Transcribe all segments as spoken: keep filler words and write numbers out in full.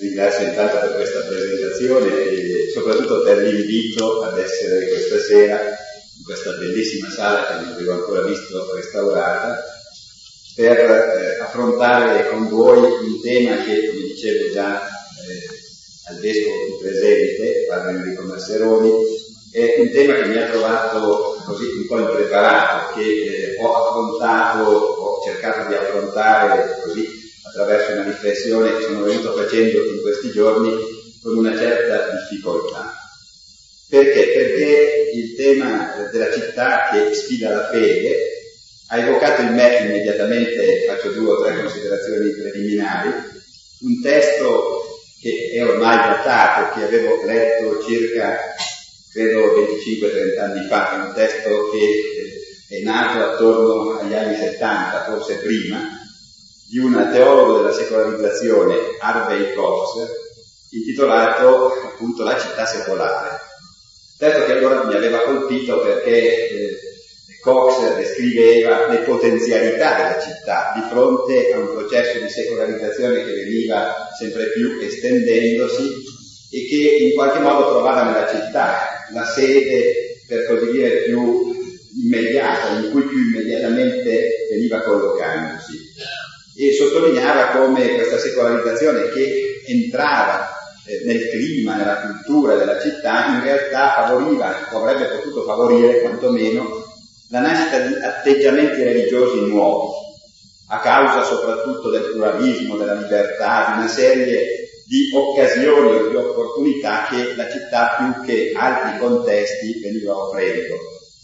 ringrazio intanto per questa presentazione e soprattutto per l'invito ad essere questa sera in questa bellissima sala che non avevo ancora visto restaurata per eh, affrontare con voi un tema che, come dicevo già eh, al vescovo qui presente, padre Enrico Masseroni, è un tema che mi ha trovato così un po' impreparato, che eh, ho affrontato, ho cercato di affrontare così attraverso una riflessione che sono venuto facendo in questi giorni con una certa difficoltà. Perché? Perché il tema della città che sfida la fede ha evocato in me immediatamente, faccio due o tre considerazioni preliminari, un testo che è ormai datato, che avevo letto circa, credo, venticinque trenta anni fa, è un testo che è nato attorno agli anni settanta, forse prima, di un teologo della secolarizzazione, Harvey Cox, intitolato appunto La città secolare. Certo che allora mi aveva colpito perché eh, Cox descriveva le potenzialità della città di fronte a un processo di secolarizzazione che veniva sempre più estendendosi e che in qualche modo trovava nella città la sede, per così dire, più immediata, in cui più immediatamente veniva collocandosi. E sottolineava come questa secolarizzazione che entrava eh, nel clima, nella cultura della città, in realtà favoriva, o avrebbe potuto favorire quantomeno, la nascita di atteggiamenti religiosi nuovi, a causa soprattutto del pluralismo, della libertà, di una serie di occasioni o di opportunità che la città più che altri contesti veniva offrendo.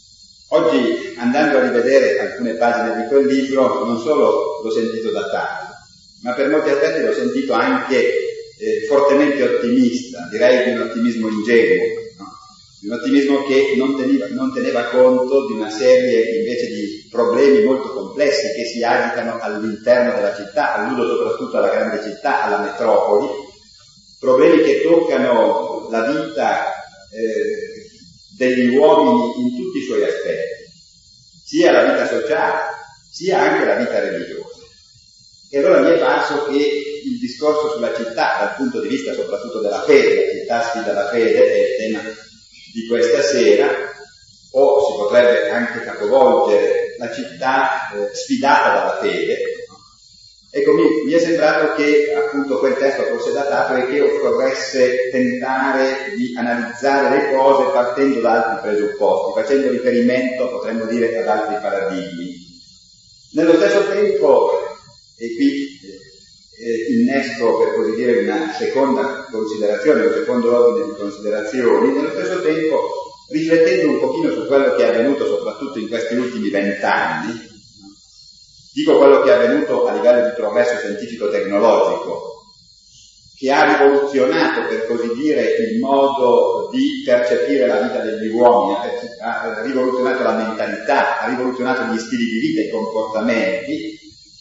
Oggi, andando a rivedere alcune pagine di quel libro, non solo l'ho sentito datato, ma per molti aspetti l'ho sentito anche eh, fortemente ottimista, direi di un ottimismo ingenuo, no? Di un ottimismo che non teneva, non teneva conto di una serie invece di problemi molto complessi che si agitano all'interno della città, alludo soprattutto alla grande città, alla metropoli, problemi che toccano la vita eh, degli uomini in tutti i suoi aspetti, sia la vita sociale, sia anche la vita religiosa. E allora mi è parso che il discorso sulla città, dal punto di vista soprattutto della fede, la città sfida la fede, è il tema di questa sera, o si potrebbe anche capovolgere la città eh, sfidata dalla fede. Ecco, mi, mi è sembrato che appunto quel testo fosse datato e che occorresse tentare di analizzare le cose partendo da altri presupposti, facendo riferimento, potremmo dire, ad altri paradigmi. Nello stesso tempo, e qui eh, innesco per così dire una seconda considerazione, un secondo ordine di considerazioni, nello stesso tempo riflettendo un pochino su quello che è avvenuto soprattutto in questi ultimi vent'anni. Dico quello che è avvenuto a livello di progresso scientifico-tecnologico, che ha rivoluzionato, per così dire, il modo di percepire la vita degli uomini, ha rivoluzionato la mentalità, ha rivoluzionato gli stili di vita, i comportamenti,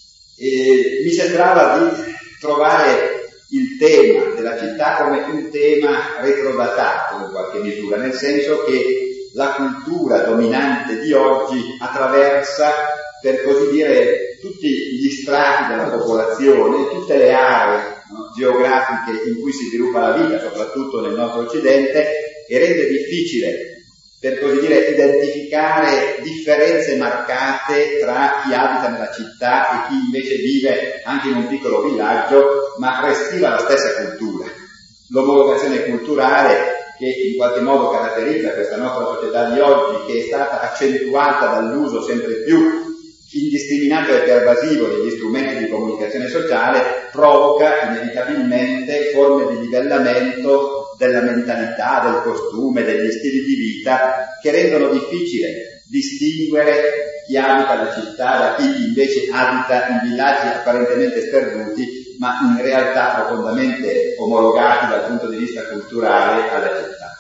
e mi sembrava di trovare il tema della città come un tema retrodatato in qualche misura, nel senso che la cultura dominante di oggi attraversa, per così dire, tutti gli strati della popolazione, tutte le aree no, geografiche in cui si sviluppa la vita, soprattutto nel nostro Occidente, e rende difficile, per così dire, identificare differenze marcate tra chi abita nella città e chi invece vive anche in un piccolo villaggio, ma respira la stessa cultura. L'omologazione culturale che in qualche modo caratterizza questa nostra società di oggi, che è stata accentuata dall'uso sempre più indiscriminato e pervasivo degli strumenti di comunicazione sociale, provoca inevitabilmente forme di livellamento della mentalità, del costume, degli stili di vita, che rendono difficile distinguere chi abita la città da chi invece abita in villaggi apparentemente sperduti, ma in realtà profondamente omologati dal punto di vista culturale alla città.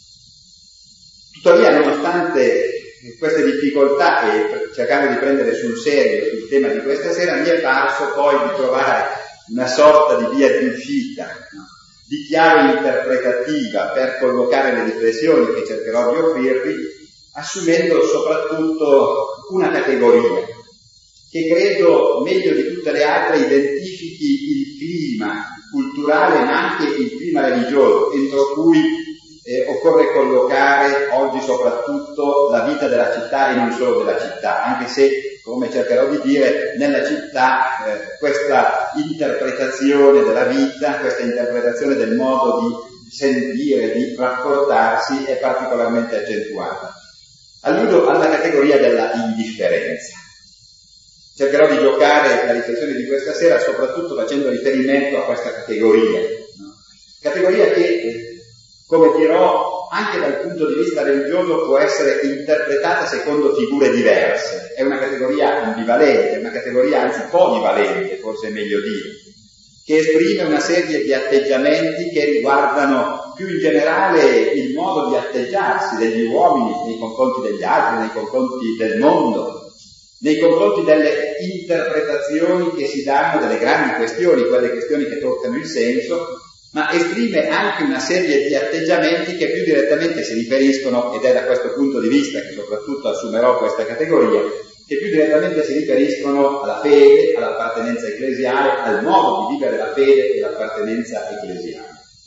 Tuttavia, nonostante queste difficoltà e cercando di prendere sul serio il tema di questa sera, mi è parso poi di trovare una sorta di via di uscita, no? di chiave interpretativa per collocare le riflessioni che cercherò di offrirvi, assumendo soprattutto una categoria che credo meglio di tutte le altre identifichi il clima culturale ma anche il clima religioso entro cui eh, occorre collocare oggi soprattutto la vita della città e non solo della città, anche se, come cercherò di dire, nella città eh, questa interpretazione della vita, questa interpretazione del modo di sentire, di rapportarsi è particolarmente accentuata. Alludo alla categoria della indifferenza. Cercherò di giocare la riflessione di questa sera soprattutto facendo riferimento a questa categoria, no? Categoria che, eh, come dirò, anche dal punto di vista religioso può essere interpretata secondo figure diverse. È una categoria ambivalente, una categoria anzi polivalente, forse è meglio dire, che esprime una serie di atteggiamenti che riguardano più in generale il modo di atteggiarsi degli uomini nei confronti degli altri, nei confronti del mondo, nei confronti delle interpretazioni che si danno delle grandi questioni, quelle questioni che toccano il senso, ma esprime anche una serie di atteggiamenti che più direttamente si riferiscono, ed è da questo punto di vista che soprattutto assumerò questa categoria, che più direttamente si riferiscono alla fede, all'appartenenza ecclesiale, al modo di vivere la fede e l'appartenenza ecclesiale.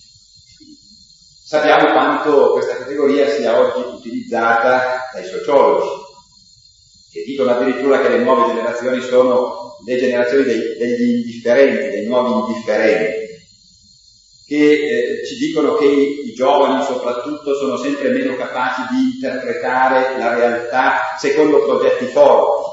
Sappiamo quanto questa categoria sia oggi utilizzata dai sociologi, che dicono addirittura che le nuove generazioni sono le generazioni dei, degli indifferenti, dei nuovi indifferenti, che eh, ci dicono che i, i giovani soprattutto sono sempre meno capaci di interpretare la realtà secondo progetti forti.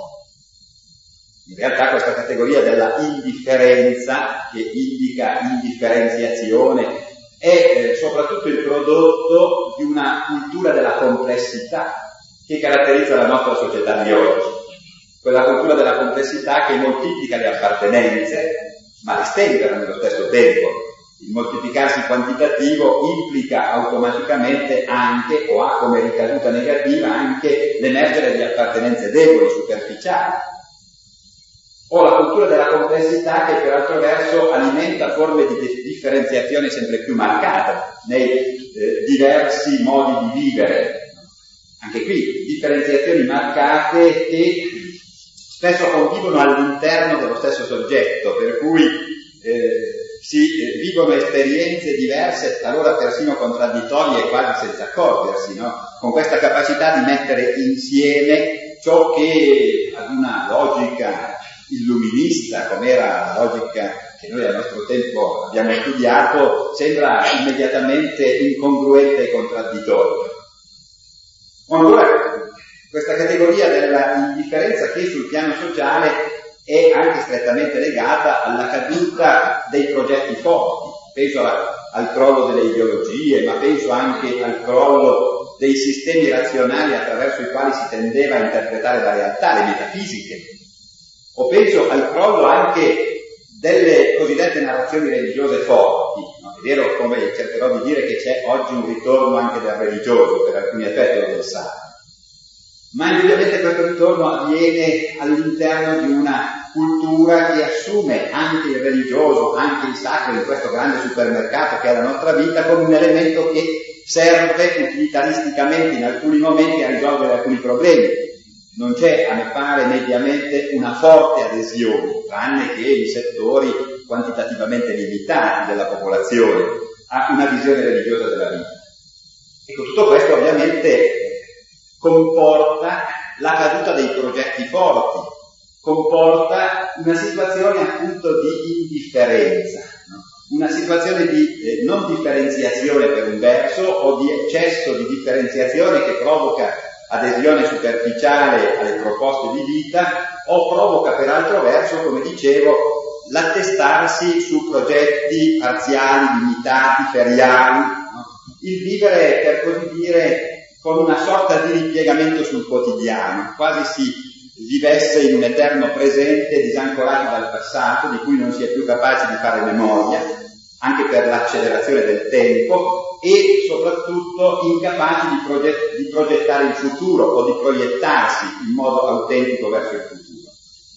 In realtà questa categoria della indifferenza, che indica indifferenziazione, è eh, soprattutto il prodotto di una cultura della complessità che caratterizza la nostra società di oggi. Quella cultura della complessità che moltiplica le appartenenze, ma le stempera nello stesso tempo. Il moltiplicarsi quantitativo implica automaticamente anche, o ha come ricaduta negativa, anche l'emergere di appartenenze deboli, superficiali. O la cultura della complessità che per altro verso alimenta forme di differenziazione sempre più marcate nei eh, diversi modi di vivere. Anche qui differenziazioni marcate che spesso convivono all'interno dello stesso soggetto, per cui eh, si eh, vivono esperienze diverse, talora persino contraddittorie e quasi senza accorgersi, no? Con questa capacità di mettere insieme ciò che ad una logica illuminista, come era la logica che noi al nostro tempo abbiamo studiato, sembra immediatamente incongruente e contraddittorio. Ancora, questa categoria della indifferenza che sul piano sociale è anche strettamente legata alla caduta dei progetti forti. Penso alla, al crollo delle ideologie, ma penso anche al crollo dei sistemi razionali attraverso i quali si tendeva a interpretare la realtà, le metafisiche. O penso al crollo anche delle cosiddette narrazioni religiose forti. No? È vero, come cercherò di dire, che c'è oggi un ritorno anche del religioso, per alcuni aspetti lo del sacro. Ma indubbiamente questo ritorno avviene all'interno di una cultura che assume anche il religioso, anche il sacro in questo grande supermercato che è la nostra vita, come un elemento che serve utilitaristicamente in alcuni momenti a risolvere alcuni problemi. Non c'è, a me pare, mediamente una forte adesione, tranne che in settori quantitativamente limitati della popolazione, a una visione religiosa della vita. Ecco, tutto questo ovviamente comporta la caduta dei progetti forti, comporta una situazione appunto di indifferenza, no? Una situazione di eh, non differenziazione per un verso o di eccesso di differenziazione che provoca adesione superficiale alle proposte di vita o provoca per altro verso, come dicevo, l'attestarsi su progetti parziali, limitati, feriali, no? Il vivere, per così dire, con una sorta di ripiegamento sul quotidiano, quasi si vivesse in un eterno presente disancorati dal passato, di cui non si è più capaci di fare memoria, anche per l'accelerazione del tempo, e soprattutto incapaci di, proget- di progettare il futuro o di proiettarsi in modo autentico verso il futuro.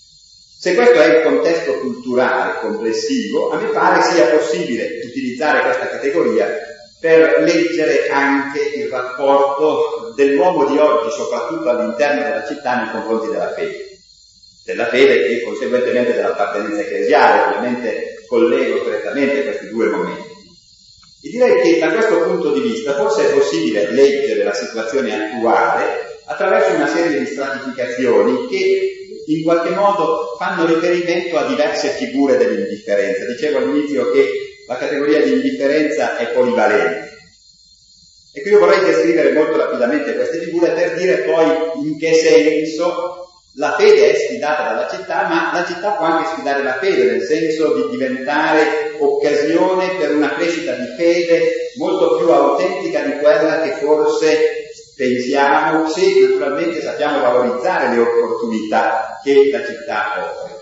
Se questo è il contesto culturale complessivo, a me pare sia possibile utilizzare questa categoria per leggere anche il rapporto dell'uomo di oggi, soprattutto all'interno della città, nei confronti della fede. Della fede e conseguentemente dell'appartenenza ecclesiale. Ovviamente collego strettamente questi due momenti. E direi che da questo punto di vista forse è possibile leggere la situazione attuale attraverso una serie di stratificazioni che in qualche modo fanno riferimento a diverse figure dell'indifferenza. Dicevo all'inizio che la categoria di indifferenza è polivalente. E qui io vorrei descrivere molto rapidamente queste figure per dire poi in che senso la fede è sfidata dalla città, ma la città può anche sfidare la fede, nel senso di diventare occasione per una crescita di fede molto più autentica di quella che forse pensiamo, se naturalmente sappiamo valorizzare le opportunità che la città offre.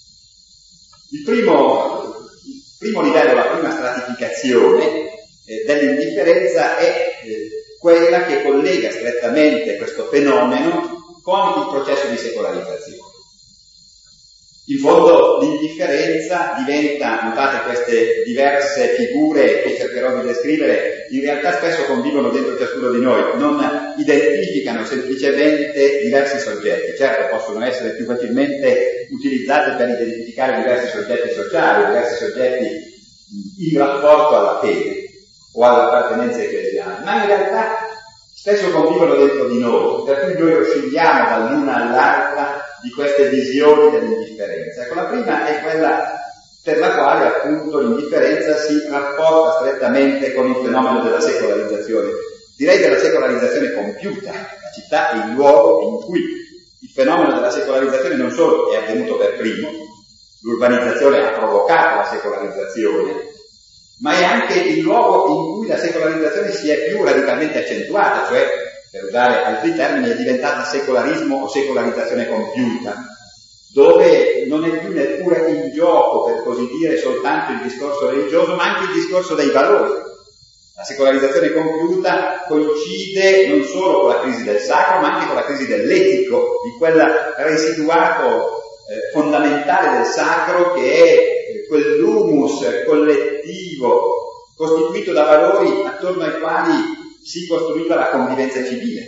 Il primo, il primo livello, la prima stratificazione eh, dell'indifferenza è eh, quella che collega strettamente questo fenomeno con il processo di secolarizzazione. In fondo l'indifferenza diventa, notate queste diverse figure che cercherò di descrivere, in realtà spesso convivono dentro ciascuno di noi, non identificano semplicemente diversi soggetti, certo possono essere più facilmente utilizzati per identificare diversi soggetti sociali, diversi soggetti in rapporto alla fede o all'appartenenza ecclesiale, ma in realtà spesso convivono dentro di noi, per cui noi oscilliamo dall'una all'altra di queste visioni dell'indifferenza. Ecco, la prima è quella per la quale appunto l'indifferenza si rapporta strettamente con il fenomeno della secolarizzazione. Direi della secolarizzazione compiuta. La città è il luogo in cui il fenomeno della secolarizzazione non solo è avvenuto per primo, l'urbanizzazione ha provocato la secolarizzazione, ma è anche il luogo in cui la secolarizzazione si è più radicalmente accentuata, cioè, per usare altri termini, è diventata secolarismo o secolarizzazione compiuta, dove non è più neppure in gioco, per così dire, soltanto il discorso religioso, ma anche il discorso dei valori. La secolarizzazione compiuta coincide non solo con la crisi del sacro, ma anche con la crisi dell'etico, di quel residuato eh, fondamentale del sacro che è quell'humus collettivo costituito da valori attorno ai quali si costruiva la convivenza civile.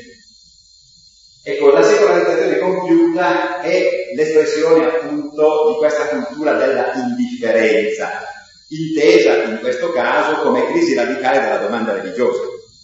Ecco, la secolarizzazione compiuta è l'espressione appunto di questa cultura della indifferenza, intesa in questo caso come crisi radicale della domanda religiosa.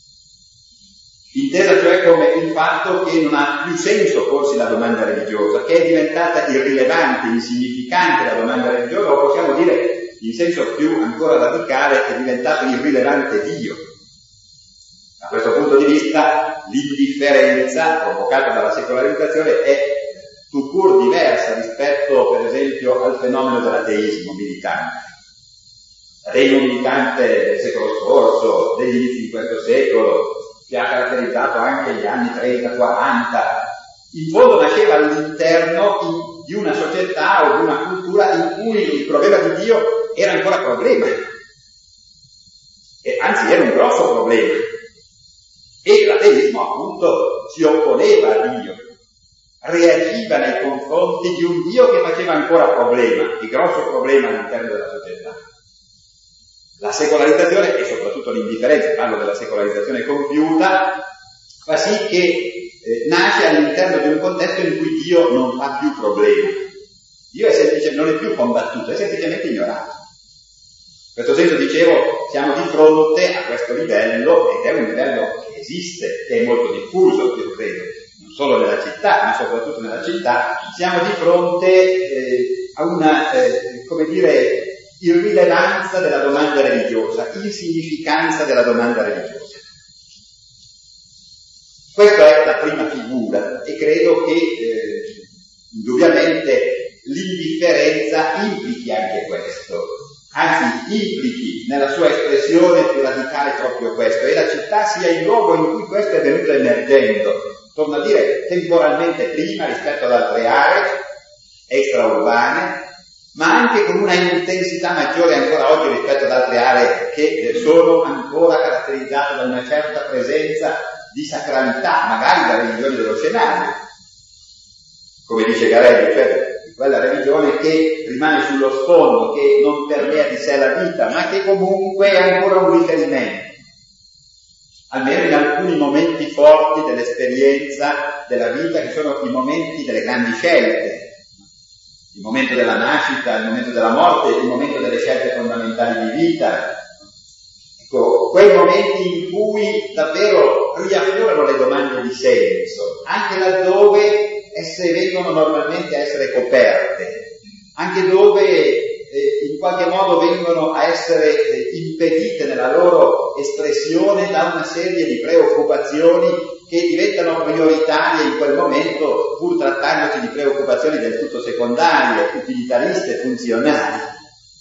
Intesa cioè come il fatto che non ha più senso porsi la domanda religiosa, che è diventata irrilevante, insignificante la domanda religiosa, o possiamo dire in senso più ancora radicale è diventato irrilevante Dio. Da questo punto di vista l'indifferenza provocata dalla secolarizzazione è tout court diversa rispetto per esempio al fenomeno dell'ateismo militante. L'ateismo militante del secolo scorso, degli inizi di questo secolo, che ha caratterizzato anche gli anni trenta quaranta, in fondo nasceva all'interno di una società o di una cultura in cui il problema di Dio era ancora problema, e anzi era un grosso problema, e l'ateismo appunto si opponeva a Dio, reagiva nei confronti di un Dio che faceva ancora problema, il grosso problema all'interno della società. La secolarizzazione e soprattutto l'indifferenza, parlo della secolarizzazione compiuta, fa sì che eh, nasce all'interno di un contesto in cui Dio non fa più problema. Dio è semplice, non è più combattuto, è semplicemente ignorato. In questo senso, dicevo, siamo di fronte a questo livello, ed è un livello che esiste, che è molto diffuso, io credo, non solo nella città, ma soprattutto nella città, siamo di fronte eh, a una, eh, come dire, irrilevanza della domanda religiosa, insignificanza della domanda religiosa. Questa è la prima figura e credo che eh, indubbiamente l'indifferenza implichi anche questo, anzi implichi nella sua espressione più radicale proprio questo, e la città sia il luogo in cui questo è venuto emergendo, torno a dire temporalmente prima rispetto ad altre aree extraurbane, ma anche con una intensità maggiore ancora oggi rispetto ad altre aree che sono ancora caratterizzate da una certa presenza di sacralità, magari da religione dello scenario, come dice Garelli, cioè quella religione che rimane sullo sfondo, che non permea di sé la vita, ma che comunque è ancora un riferimento, almeno in alcuni momenti forti dell'esperienza della vita, che sono i momenti delle grandi scelte. il momento della nascita, il momento della morte, il momento delle scelte fondamentali di vita. Ecco, quei momenti in cui davvero riaffiorano le domande di senso, anche laddove esse vengono normalmente a essere coperte, anche dove eh, in qualche modo vengono a essere eh, impedite nella loro espressione da una serie di preoccupazioni che diventano prioritarie in quel momento, pur trattandosi di preoccupazioni del tutto secondarie, utilitariste, funzionali.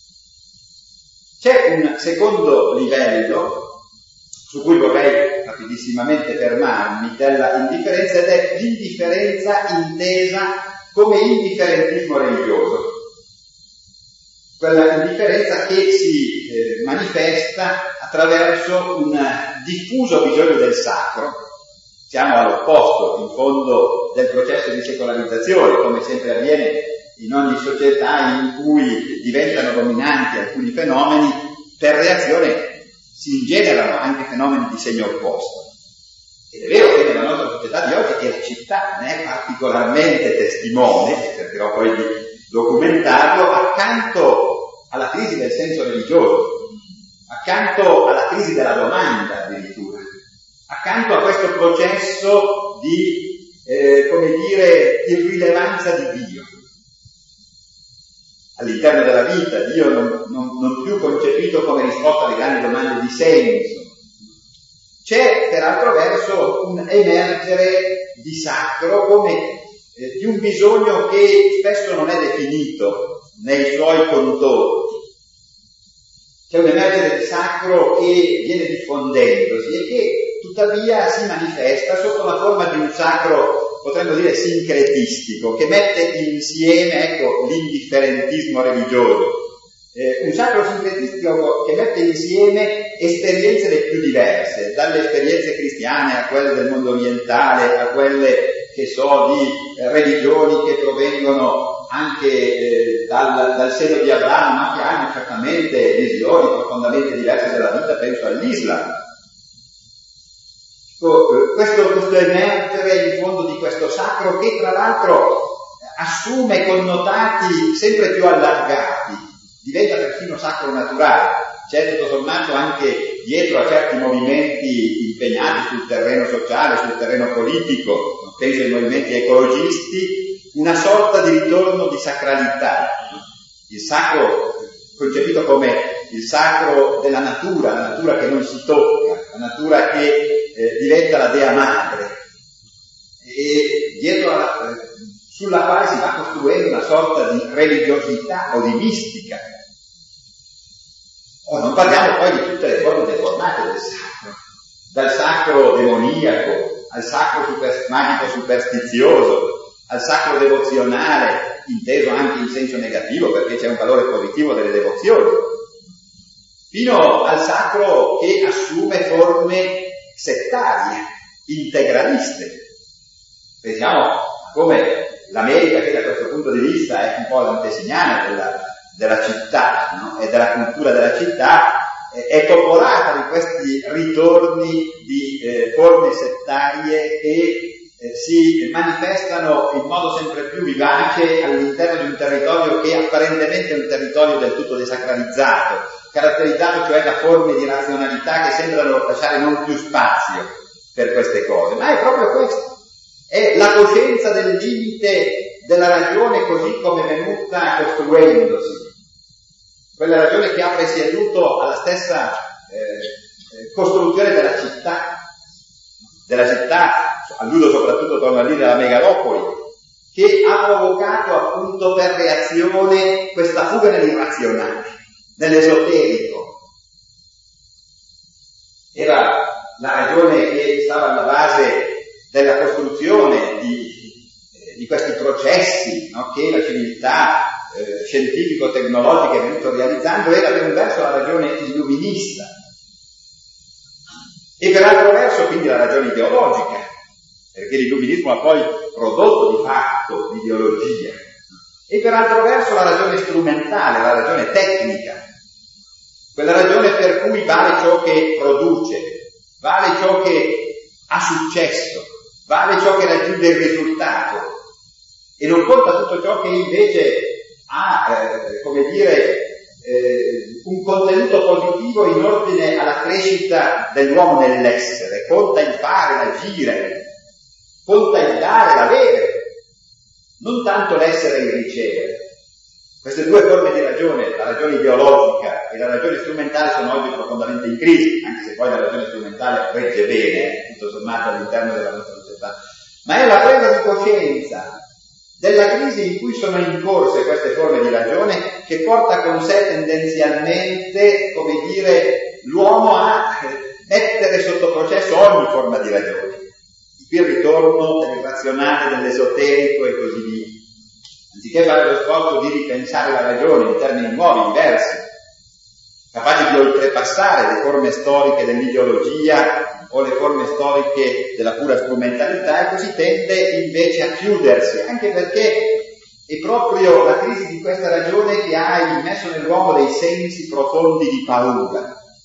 C'è un secondo livello su cui vorrei rapidissimamente fermarmi della indifferenza, ed è l'indifferenza intesa come indifferentismo religioso. Quella indifferenza che si eh, manifesta attraverso un diffuso bisogno del sacro. Siamo all'opposto, in fondo, del processo di secolarizzazione, come sempre avviene in ogni società in cui diventano dominanti alcuni fenomeni, per reazione si ingenerano anche fenomeni di segno opposto. Ed è vero che nella nostra società di oggi, e la città ne è particolarmente testimone, e cercherò poi di documentarlo, accanto alla crisi del senso religioso, accanto alla crisi della domanda addirittura, accanto a questo processo di, eh, come dire, irrilevanza di Dio all'interno della vita, Dio non, non, non più concepito come risposta alle grandi domande di senso. C'è per altro verso un emergere di sacro come eh, di un bisogno che spesso non è definito nei suoi contorni. C'è un emergere di sacro che viene diffondendosi e che tuttavia si manifesta sotto la forma di un sacro, potremmo dire, sincretistico, che mette insieme, ecco, l'indifferentismo religioso. Eh, un sacro sincretistico che mette insieme esperienze le più diverse, dalle esperienze cristiane a quelle del mondo orientale, a quelle, che so, di eh, religioni che provengono anche eh, dal, dal seno di Abramo, ma che hanno certamente visioni profondamente diverse della vita, penso all'Islam. Questo, questo emergere in fondo di questo sacro che tra l'altro assume connotati sempre più allargati, diventa perfino sacro naturale. C'è tutto sommato anche dietro a certi movimenti impegnati sul terreno sociale, sul terreno politico, penso ai movimenti ecologisti, una sorta di ritorno di sacralità. Il sacro concepito come il sacro della natura, la natura che non si tocca, la natura che Eh, diventa la Dea Madre, e dietro alla, eh, sulla quale si va costruendo una sorta di religiosità o di mistica. Oh, non parliamo poi di tutte le forme deformate del sacro, dal sacro demoniaco al sacro super, magico superstizioso, al sacro devozionale, inteso anche in senso negativo perché c'è un valore positivo delle devozioni, fino al sacro che assume forme settarie, integraliste. Pensiamo a come l'America, che da questo punto di vista è un po' l'antesignana della, della città, no? E della cultura della città, eh, è popolata di questi ritorni di eh, forme settarie che eh, si manifestano in modo sempre più vivace all'interno di un territorio che apparentemente è un territorio del tutto desacralizzato, caratterizzato cioè da forme di razionalità che sembrano lasciare non più spazio per queste cose. Ma è proprio questo, è la coscienza del limite della ragione così come è venuta costruendosi, quella ragione che ha presieduto alla stessa eh, costruzione della città, della città, alludo soprattutto, torno a dire, alla megalopoli, che ha provocato appunto per reazione questa fuga nell'irrazionale, nell'esoterico. Era la ragione che stava alla base della costruzione di, di questi processi, no, che la civiltà eh, scientifico-tecnologica è venuta realizzando, era per un verso la ragione illuminista e per altro verso quindi la ragione ideologica, perché l'illuminismo ha poi prodotto di fatto l'ideologia, e per altro verso la ragione strumentale, la ragione tecnica, quella ragione per cui vale ciò che produce, vale ciò che ha successo, vale ciò che raggiunge il risultato, e non conta tutto ciò che invece ha, eh, come dire, eh, un contenuto positivo in ordine alla crescita dell'uomo nell'essere, conta il fare, l'agire, conta il dare, l'avere, non tanto l'essere e il ricevere. Queste due forme di ragione, la ragione ideologica e la ragione strumentale, sono oggi profondamente in crisi, anche se poi la ragione strumentale regge bene, tutto sommato all'interno della nostra società. Ma è la presa di coscienza della crisi in cui sono incorse queste forme di ragione che porta con sé tendenzialmente, come dire, l'uomo a mettere sotto processo ogni forma di ragione. Qui il ritorno dell'irrazionale, dell'esoterico e così via. Anziché fare lo sforzo di ripensare la ragione in termini nuovi, diversi, capaci di oltrepassare le forme storiche dell'ideologia o le forme storiche della pura strumentalità, e così tende invece a chiudersi, anche perché è proprio la crisi di questa ragione che ha immesso nell'uomo dei sensi profondi di paura.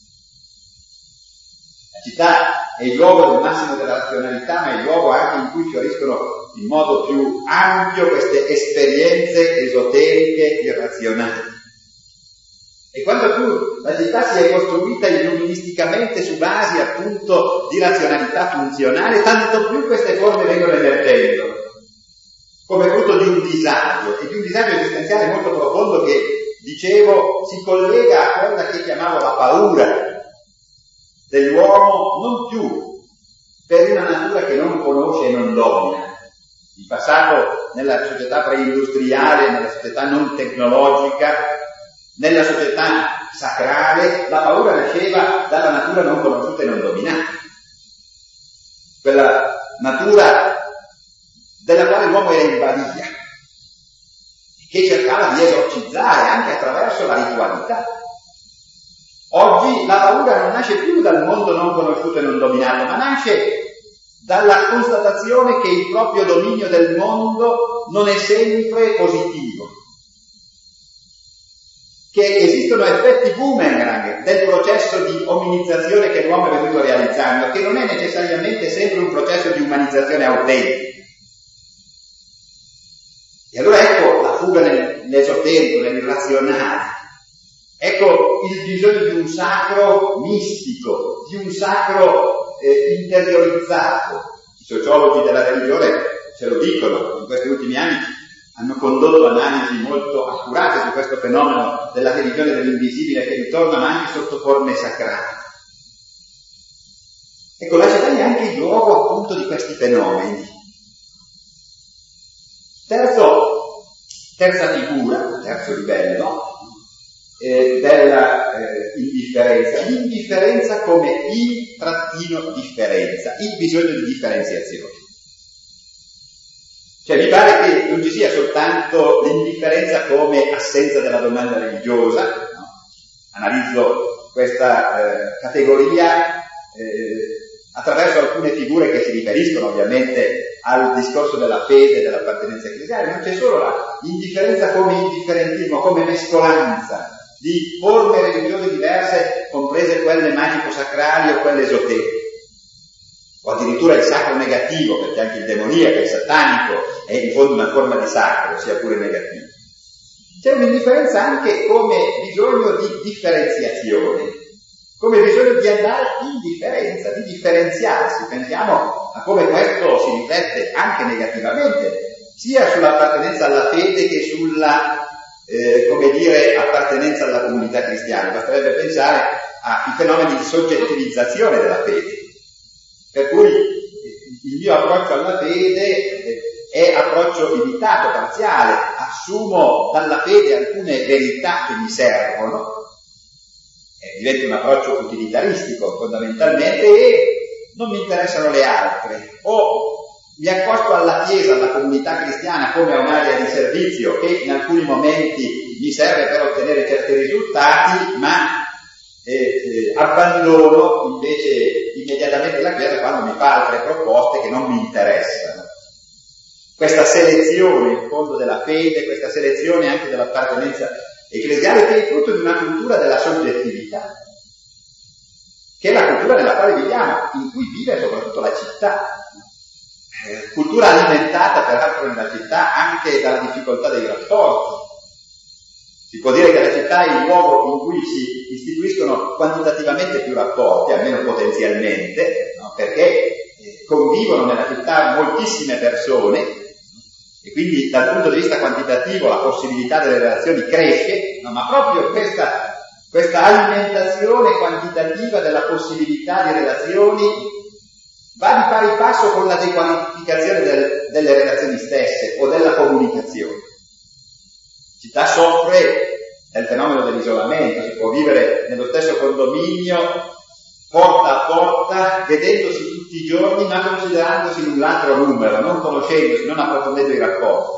La città è il luogo del massimo della razionalità, ma è il luogo anche in cui fioriscono in modo più ampio queste esperienze esoteriche irrazionali. E quando più la città si è costruita illuministicamente su basi appunto di razionalità funzionale, tanto più queste forme vengono emergendo come frutto di un disagio, e di un disagio esistenziale molto profondo che, dicevo, si collega a quella che chiamavo la paura dell'uomo, non più per una natura che non conosce e non domina. In passato, nella società preindustriale, nella società non tecnologica, nella società sacrale, la paura nasceva dalla natura non conosciuta e non dominata. Quella natura della quale l'uomo era in balia, che cercava di esorcizzare anche attraverso la ritualità. Oggi la paura non nasce più dal mondo non conosciuto e non dominato, ma nasce dalla constatazione che il proprio dominio del mondo non è sempre positivo, che esistono effetti boomerang del processo di ominizzazione che l'uomo è venuto realizzando, che non è necessariamente sempre un processo di umanizzazione autentica. E allora ecco la fuga nell'esoterico, nell'irrazionale, ecco il bisogno di un sacro mistico, di un sacro eh, interiorizzato. I sociologi della religione ce lo dicono, in questi ultimi anni hanno condotto analisi molto accurate su questo fenomeno della religione dell'invisibile che ritorna, ma anche sotto forme sacrali. Ecco, la città è anche il luogo appunto di questi fenomeni. Terzo, terza figura, terzo livello eh, della eh, indifferenza, l'indifferenza come il trattino differenza, il bisogno di differenziazione. Cioè mi pare che non ci sia soltanto l'indifferenza come assenza della domanda religiosa, no? Analizzo questa eh, categoria eh, attraverso alcune figure che si riferiscono ovviamente al discorso della fede e dell'appartenenza ecclesiale. Non c'è solo l'indifferenza come indifferentismo, come mescolanza di forme religiose diverse, comprese quelle magico-sacrali o quelle esoteriche, o addirittura il sacro negativo, perché anche il demoniaco, il satanico, è in fondo una forma di sacro, sia pure negativo. C'è un'indifferenza anche come bisogno di differenziazione, come bisogno di andare in differenza, di differenziarsi. Pensiamo a come questo si riflette anche negativamente, sia sull'appartenenza alla fede che sulla, eh, come dire, appartenenza alla comunità cristiana. Basterebbe pensare ai fenomeni di soggettivizzazione della fede, per cui il mio approccio alla fede è approccio limitato, parziale, assumo dalla fede alcune verità che mi servono, eh, diventa un approccio utilitaristico fondamentalmente, e non mi interessano le altre, o mi accosto alla Chiesa, alla comunità cristiana come a un'area di servizio che in alcuni momenti mi serve per ottenere certi risultati, ma eh, eh, abbandono invece immediatamente la Chiesa quando mi fa altre proposte che non mi interessano. Questa selezione in fondo della fede, questa selezione anche dell'appartenenza ecclesiale, che è il frutto di una cultura della soggettività, che è la cultura nella quale viviamo, in cui vive soprattutto la città, eh, cultura alimentata peraltro nella città anche dalla difficoltà dei rapporti, Si può dire che la città è il luogo in cui si istituiscono quantitativamente più rapporti, almeno potenzialmente, no? Perché convivono nella città moltissime persone e quindi dal punto di vista quantitativo la possibilità delle relazioni cresce, no? Ma proprio questa, questa alimentazione quantitativa della possibilità di relazioni va di pari passo con la dequalificazione del, delle relazioni stesse o della comunicazione. La città soffre del fenomeno dell'isolamento, si può vivere nello stesso condominio porta a porta, vedendosi tutti i giorni, ma considerandosi un altro numero, non conoscendosi, non approfondendo i rapporti.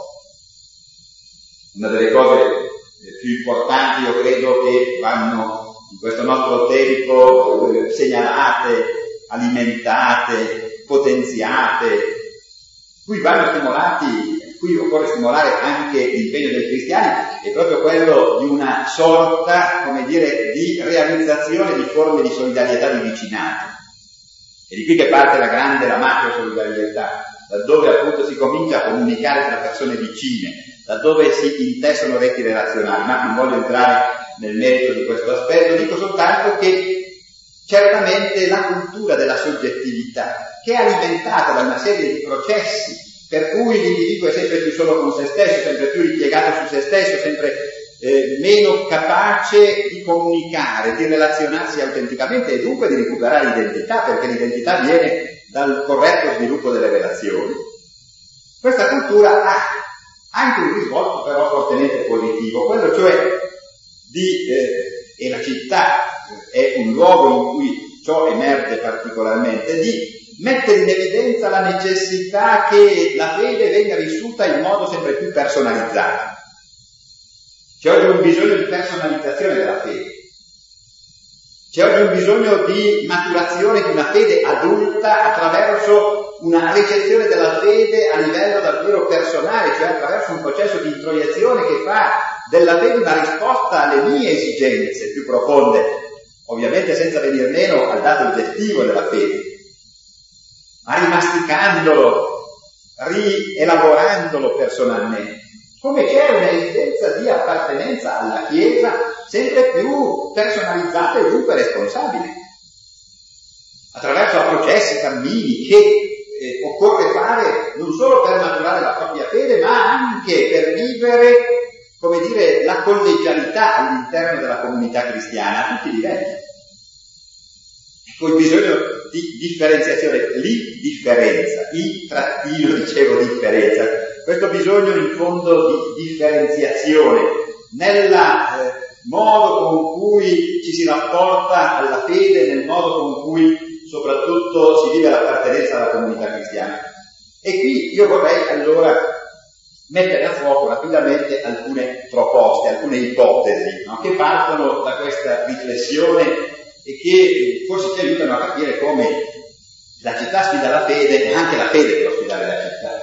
Una delle cose più importanti, io credo, che vanno in questo nostro tempo eh, segnalate, alimentate, potenziate, cui vanno stimolati, cui occorre stimolare anche l'impegno dei cristiani, è proprio quello di una sorta, come dire, di realizzazione di forme di solidarietà di vicinato. E di qui che parte la grande, la macro solidarietà, laddove appunto si comincia a comunicare tra persone vicine, laddove si intessono reti relazionali. Ma non voglio entrare nel merito di questo aspetto, dico soltanto che certamente la cultura della soggettività, che è alimentata da una serie di processi per cui l'individuo è sempre più solo con se stesso, sempre più ripiegato su se stesso, sempre eh, meno capace di comunicare, di relazionarsi autenticamente e dunque di recuperare l'identità, perché l'identità viene dal corretto sviluppo delle relazioni. Questa cultura ha anche un risvolto però fortemente positivo, quello cioè di, eh, e la città è un luogo in cui ciò emerge particolarmente, di mettere in evidenza la necessità che la fede venga vissuta in modo sempre più personalizzato. C'è oggi un bisogno di personalizzazione della fede. C'è oggi un bisogno di maturazione di una fede adulta attraverso una ricezione della fede a livello davvero personale, cioè attraverso un processo di introiezione che fa della fede una risposta alle mie esigenze più profonde, ovviamente senza venir meno al dato oggettivo della fede, ma rimasticandolo, rielaborandolo personalmente, come c'è un'esigenza di appartenenza alla Chiesa sempre più personalizzata e dunque responsabile, attraverso processi, cammini che eh, occorre fare non solo per maturare la propria fede, ma anche per vivere, come dire, la collegialità all'interno della comunità cristiana a tutti i livelli. Ecco il bisogno di differenziazione, lì differenza, il trattino dicevo differenza, questo bisogno in fondo di differenziazione nel eh, modo con cui ci si rapporta alla fede, nel modo con cui soprattutto si vive l'appartenenza alla comunità cristiana. E qui io vorrei allora mettere a fuoco rapidamente alcune proposte, alcune ipotesi, no? Che partono da questa riflessione e che forse ci aiutano a capire come la città sfida la fede e anche la fede può sfidare la città.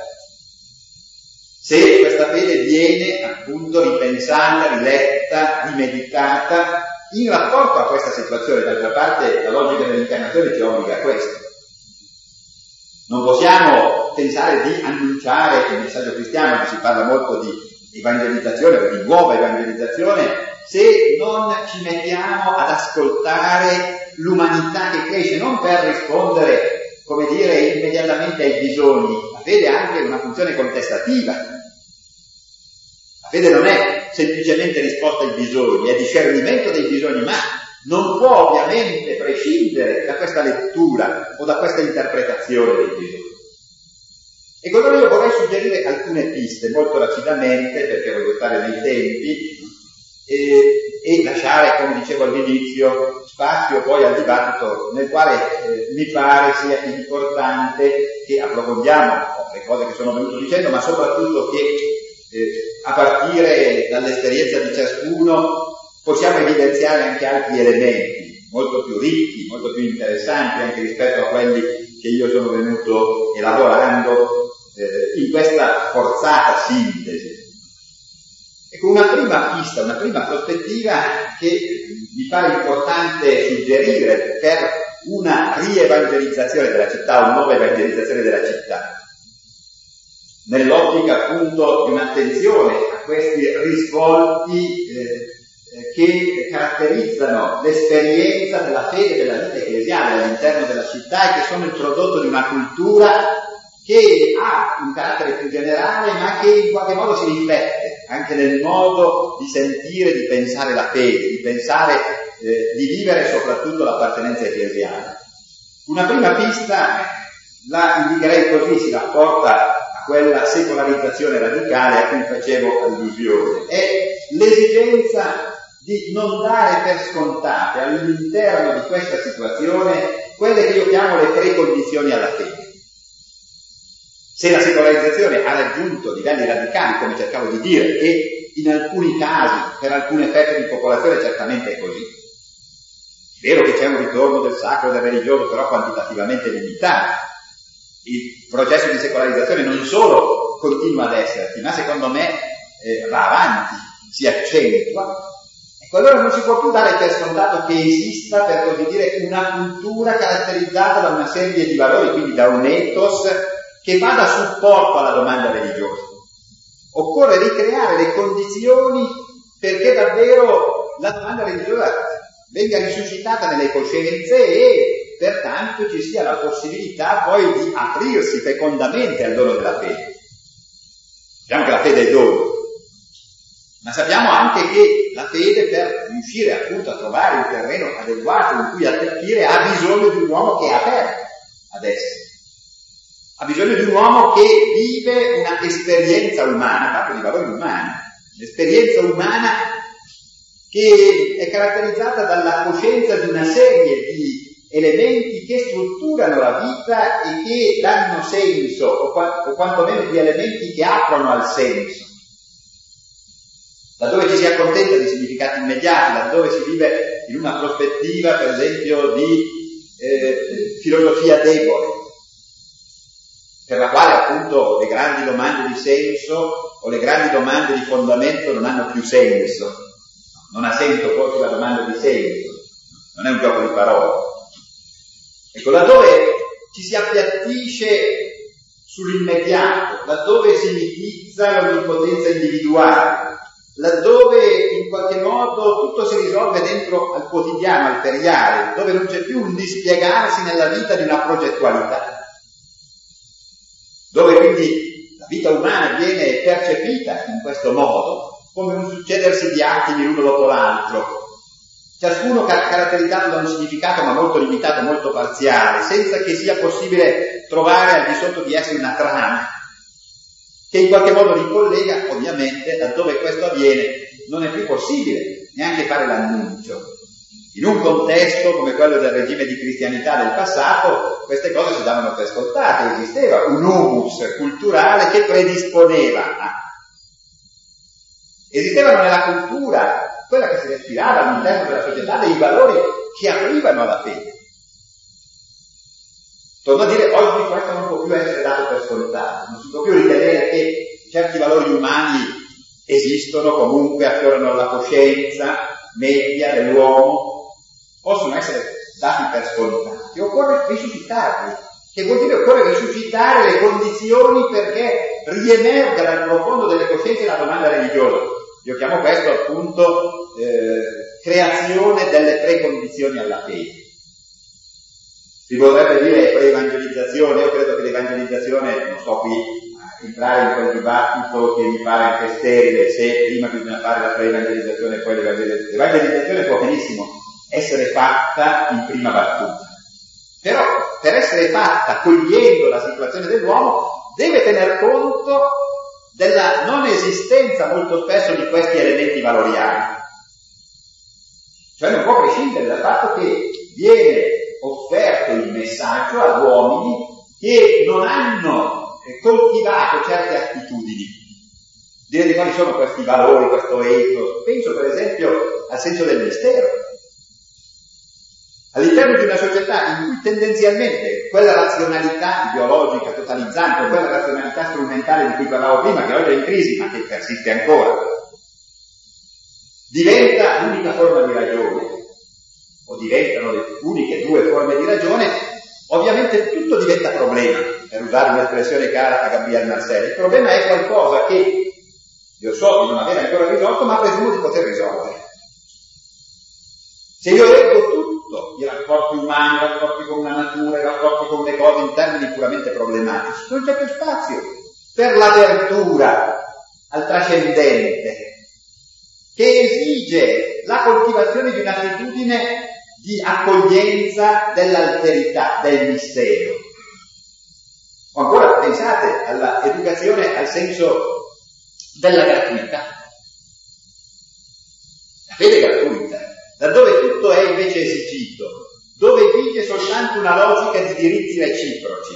Se questa fede viene appunto ripensata, riletta, rimeditata in rapporto a questa situazione, d'altra parte la logica dell'incarnazione ci obbliga a questo. Non possiamo pensare di annunciare il messaggio cristiano, si parla molto di evangelizzazione o di nuova evangelizzazione, se non ci mettiamo ad ascoltare l'umanità che cresce, non per rispondere, come dire, immediatamente ai bisogni. La fede ha anche una funzione contestativa. La fede non è semplicemente risposta ai bisogni, è discernimento dei bisogni, ma non può ovviamente prescindere da questa lettura o da questa interpretazione dei bisogni. E allora io vorrei suggerire alcune piste, molto rapidamente, perché voglio stare nei tempi, e, e lasciare, come dicevo all'inizio, spazio poi al dibattito nel quale eh, mi pare sia importante che approfondiamo le cose che sono venuto dicendo, ma soprattutto che eh, a partire dall'esperienza di ciascuno possiamo evidenziare anche altri elementi molto più ricchi, molto più interessanti anche rispetto a quelli che io sono venuto elaborando eh, in questa forzata sintesi. Ecco, una prima pista, una prima prospettiva che mi pare importante suggerire per una rievangelizzazione della città, una nuova evangelizzazione della città, nell'ottica appunto di un'attenzione a questi risvolti eh, che caratterizzano l'esperienza della fede della vita ecclesiale all'interno della città e che sono il prodotto di una cultura che ha un carattere più generale, ma che in qualche modo si riflette anche nel modo di sentire, di pensare la fede, di pensare, eh, di vivere soprattutto l'appartenenza ecclesiale. Una prima pista la indicherei così, si rapporta a quella secolarizzazione radicale a cui facevo allusione, è l'esigenza di non dare per scontate all'interno di questa situazione quelle che io chiamo le precondizioni alla fede. Se la secolarizzazione ha raggiunto livelli radicali, come cercavo di dire, e in alcuni casi, per alcune fette di popolazione, certamente è così. È vero che c'è un ritorno del sacro e del religioso, però quantitativamente limitato. Il processo di secolarizzazione non solo continua ad esserci, ma secondo me eh, va avanti, si accentua. Ecco, allora non si può più dare per scontato che esista, per così dire, una cultura caratterizzata da una serie di valori, quindi da un ethos che va da supporto alla domanda religiosa. Occorre ricreare le condizioni perché davvero la domanda religiosa venga risuscitata nelle coscienze e pertanto ci sia la possibilità poi di aprirsi fecondamente al dono della fede. Sappiamo che la fede è dono, ma sappiamo anche che la fede, per riuscire appunto a trovare un terreno adeguato in cui attecchire, ha bisogno di un uomo che è aperto ad essere. Ha bisogno di un uomo che vive una esperienza umana, parlo di valori umani, l'esperienza umana che è caratterizzata dalla coscienza di una serie di elementi che strutturano la vita e che danno senso, o, qua, o quantomeno di elementi che aprono al senso. Laddove ci si accontenta di significati immediati, laddove si vive in una prospettiva, per esempio, di eh, filosofia debole, per la quale appunto le grandi domande di senso o le grandi domande di fondamento non hanno più senso. Non ha senso forse la domanda di senso, non è un gioco di parole. Ecco, laddove ci si appiattisce sull'immediato, laddove si mitizza l'onnipotenza individuale, laddove in qualche modo tutto si risolve dentro al quotidiano, al feriale, dove non c'è più un dispiegarsi nella vita di una progettualità, dove quindi la vita umana viene percepita in questo modo, come un succedersi di attimi l'uno dopo l'altro, ciascuno caratterizzato da un significato ma molto limitato, molto parziale, senza che sia possibile trovare al di sotto di essi una trama, che in qualche modo li collega. Ovviamente, laddove questo avviene, non è più possibile neanche fare l'annuncio. In un contesto come quello del regime di cristianità del passato, queste cose si davano per scontate, esisteva un humus culturale che predisponeva a... Esistevano nella cultura, quella che si respirava all'interno della società, dei valori che aprivano alla fede. Torno a dire, oggi questo non può più essere dato per scontato, non si può più ritenere che certi valori umani esistono, comunque affiorano alla coscienza media dell'uomo, possono essere dati per scontati. Occorre risuscitarli, che vuol dire occorre risuscitare le condizioni perché riemerga dal profondo delle coscienze la domanda religiosa. Io chiamo questo appunto eh, creazione delle precondizioni alla fede. Si potrebbe dire pre-evangelizzazione. Io credo che l'evangelizzazione, non sto qui a entrare in quel dibattito che mi pare anche sterile, se prima bisogna fare la pre-evangelizzazione e poi l'evangelizzazione. L'evangelizzazione può benissimo essere fatta in prima battuta, però per essere fatta cogliendo la situazione dell'uomo deve tener conto della non esistenza molto spesso di questi elementi valoriali, cioè non può prescindere dal fatto che viene offerto il messaggio ad uomini che non hanno coltivato certe attitudini. Direte quali sono questi valori, questo ethos? Penso per esempio al senso del mistero. All'interno di una società in cui tendenzialmente quella razionalità biologica totalizzante, quella razionalità strumentale di cui parlavo prima, che oggi è in crisi ma che persiste ancora, diventa l'unica forma di ragione, o diventano le uniche due forme di ragione, ovviamente tutto diventa problema, per usare un'espressione cara a Gabriel Marcel. Il problema è qualcosa che io so di non avere ancora risolto, ma presumo di poter risolvere. Se io leggo tutto, i rapporti umani, i rapporti con la natura, i rapporti con le cose in termini puramente problematici, non c'è più spazio per l'apertura al trascendente, che esige la coltivazione di un'attitudine di accoglienza dell'alterità, del mistero. O ancora pensate all'educazione al senso della gratuità. La fede gratuita, laddove tutto è invece esigito, dove vige soltanto una logica di diritti reciproci,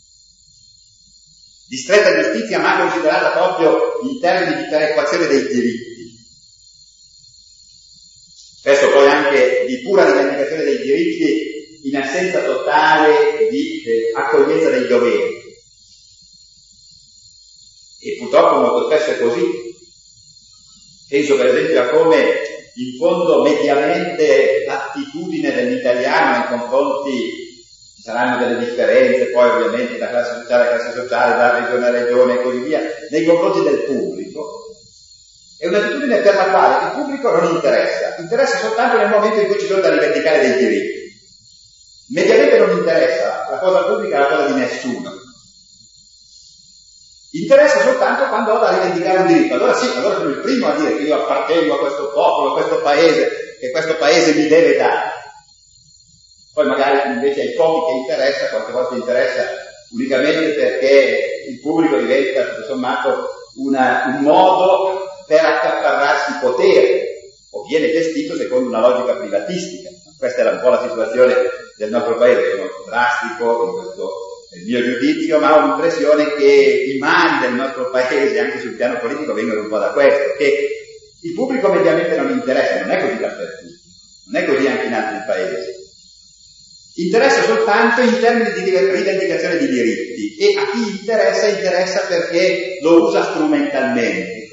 di stretta giustizia ma considerata proprio in termini di perequazione dei diritti, spesso poi anche di pura rivendicazione dei diritti in assenza totale di eh, accoglienza dei doveri. E purtroppo molto spesso è così. Penso per esempio a come in fondo mediamente l'attitudine dell'italiano nei confronti, ci saranno delle differenze poi ovviamente da classe sociale a classe sociale, da regione a regione e così via, nei confronti del pubblico, è un'attitudine per la quale il pubblico non interessa, interessa soltanto nel momento in cui ci sono da rivendicare dei diritti. Mediamente non interessa, la cosa pubblica è la cosa di nessuno. Interessa soltanto quando ho da rivendicare un diritto. Allora sì, allora sono il primo a dire che io appartengo a questo popolo, a questo paese, che questo paese mi deve dare. Poi magari invece ai pochi che interessa, qualche volta interessa unicamente perché il pubblico diventa, tutto sommato, una, un modo per accaparrarsi potere, o viene gestito secondo una logica privatistica. Questa è un po' la situazione del nostro paese, sono drastico in questo il mio giudizio, ma ho l'impressione che i mali del nostro paese, anche sul piano politico, vengono un po' da questo, che il pubblico mediamente non interessa, non è così dappertutto, non è così anche in altri paesi. Interessa soltanto in termini di rivendicazione di diritti, e a chi interessa, interessa perché lo usa strumentalmente.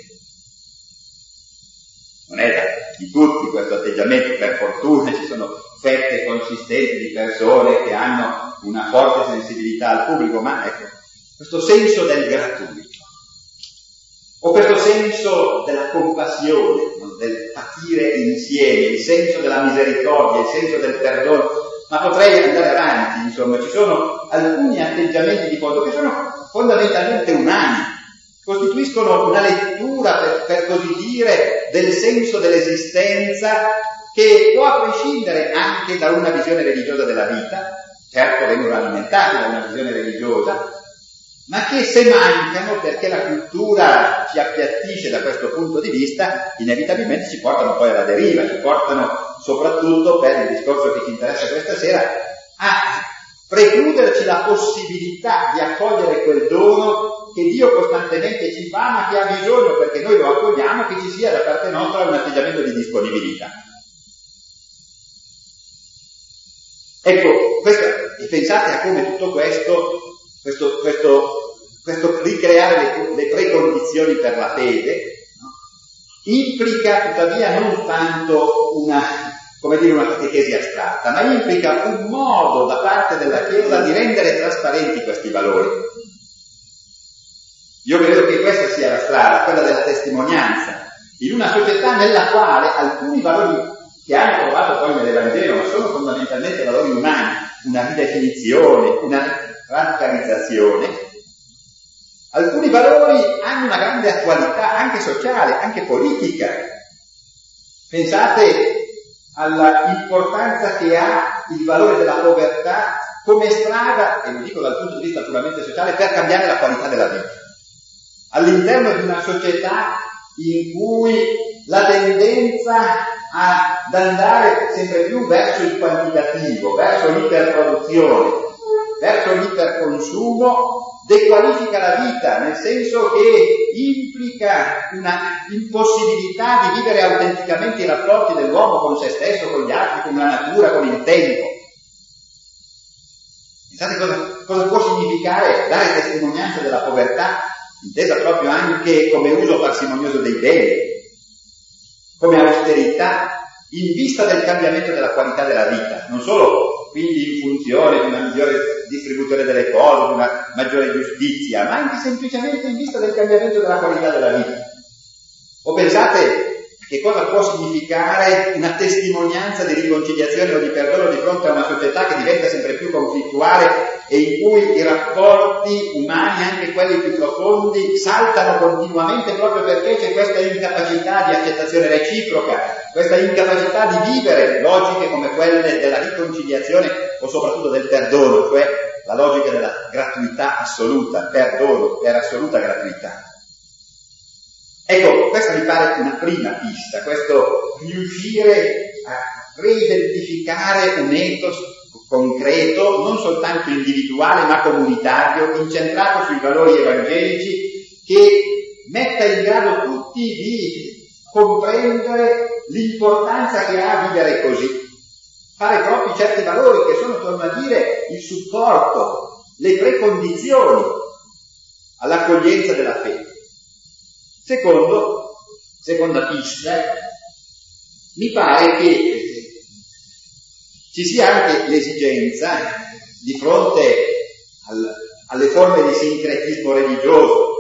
Non è da di tutti questo atteggiamento, per fortuna ci sono fette consistenti di persone che hanno una forte sensibilità al pubblico, ma ecco, questo senso del gratuito, o questo senso della compassione, no? Del patire insieme, il senso della misericordia, il senso del perdono, ma potrei andare avanti, insomma, ci sono alcuni atteggiamenti di fondo che sono fondamentalmente umani, costituiscono una lettura, per, per così dire, del senso dell'esistenza che può a prescindere anche da una visione religiosa della vita, certo vengono alimentati da una visione religiosa, ma che se mancano, perché la cultura ci appiattisce da questo punto di vista, inevitabilmente ci portano poi alla deriva, ci portano soprattutto, per il discorso che ci interessa questa sera, a precluderci la possibilità di accogliere quel dono che Dio costantemente ci fa, ma che ha bisogno, perché noi lo accogliamo, che ci sia da parte nostra un atteggiamento di disponibilità. Ecco, questo, e pensate a come tutto questo, questo, questo, questo ricreare le, le precondizioni per la fede, no? Implica tuttavia non tanto una, come dire, una catechesi astratta, ma implica un modo da parte della Chiesa di rendere trasparenti questi valori. Io credo che questa sia la strada, quella della testimonianza, in una società nella quale alcuni valori che hanno trovato poi nell'Evangelo, ma sono fondamentalmente valori umani, una ridefinizione, una radicalizzazione, alcuni valori hanno una grande attualità anche sociale, anche politica. Pensate alla importanza che ha il valore della povertà come strada, e lo dico dal punto di vista puramente sociale, per cambiare la qualità della vita. All'interno di una società in cui la tendenza ad andare sempre più verso il quantitativo, verso l'iperproduzione, verso l'iperconsumo, dequalifica la vita, nel senso che implica una impossibilità di vivere autenticamente i rapporti dell'uomo con se stesso, con gli altri, con la natura, con il tempo. Pensate cosa, cosa può significare dare testimonianza della povertà, intesa proprio anche come uso parsimonioso dei beni, come austerità, in vista del cambiamento della qualità della vita, non solo quindi in funzione di una migliore distribuzione delle cose, di una maggiore giustizia, ma anche semplicemente in vista del cambiamento della qualità della vita. O pensate che cosa può significare una testimonianza di riconciliazione o di perdono di fronte a una società che diventa sempre più conflittuale e in cui i rapporti umani, anche quelli più profondi, saltano continuamente proprio perché c'è questa incapacità di accettazione reciproca, questa incapacità di vivere logiche come quelle della riconciliazione o soprattutto del perdono, cioè la logica della gratuità assoluta, perdono per assoluta gratuità. Ecco, questa mi pare una prima pista, questo riuscire a reidentificare un ethos concreto, non soltanto individuale ma comunitario, incentrato sui valori evangelici, che metta in grado tutti di comprendere l'importanza che ha vivere così, fare propri certi valori che sono, torno a dire, il supporto, le precondizioni all'accoglienza della fede. Secondo, seconda pista, mi pare che ci sia anche l'esigenza, di fronte al, alle forme di sincretismo religioso,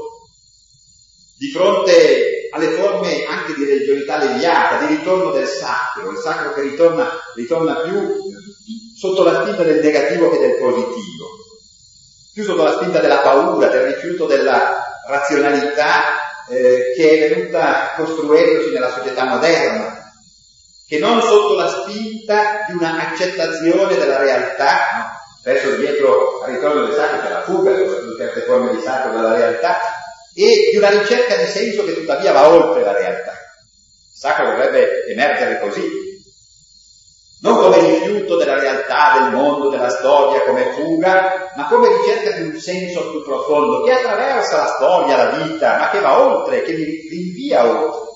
di fronte alle forme anche di religiosità leviata, di ritorno del sacro, il sacro che ritorna, ritorna più sotto la spinta del negativo che del positivo, più sotto la spinta della paura, del rifiuto della razionalità, Eh, che è venuta costruendosi nella società moderna, che non sotto la spinta di una accettazione della realtà, no? Spesso dietro al ritorno del sacro c'è la fuga, soprattutto certe forme di sacro dalla realtà, e di una ricerca di senso che tuttavia va oltre la realtà. Il sacro dovrebbe emergere così, non come rifiuto della realtà, del mondo, della storia, come fuga, ma come ricerca di un senso più profondo, che attraversa la storia, la vita, ma che va oltre, che li rinvia oltre.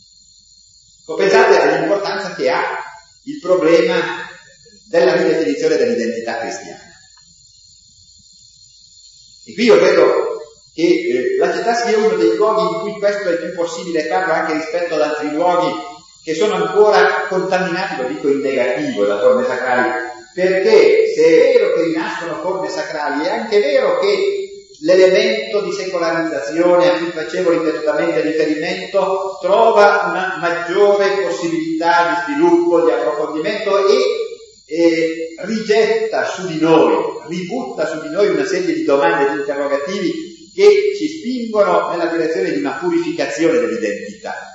O pensate all'importanza che ha il problema della ridefinizione dell'identità cristiana. E qui io credo che eh, la città sia uno dei luoghi in cui questo è più possibile farlo anche rispetto ad altri luoghi che sono ancora contaminati, lo dico in negativo, da forme sacrali, perché se è vero che rinascono forme sacrali, è anche vero che l'elemento di secolarizzazione a cui facevo ripetutamente riferimento trova una maggiore possibilità di sviluppo, di approfondimento e, e rigetta su di noi, ributta su di noi una serie di domande e di interrogativi che ci spingono nella direzione di una purificazione dell'identità.